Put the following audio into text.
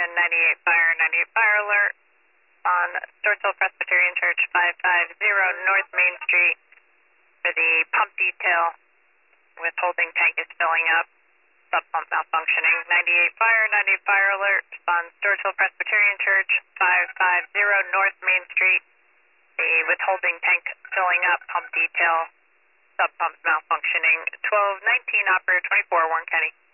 98 fire, 98 fire alert on Stortsville Presbyterian Church 550 North Main Street for the pump detail. Withholding tank is filling up. Sub pump malfunctioning. 98 fire, 98 fire alert on Stortsville Presbyterian Church 550 North Main Street. The withholding tank filling up, pump detail, sub pump malfunctioning. 1219 operator 24 Warren County.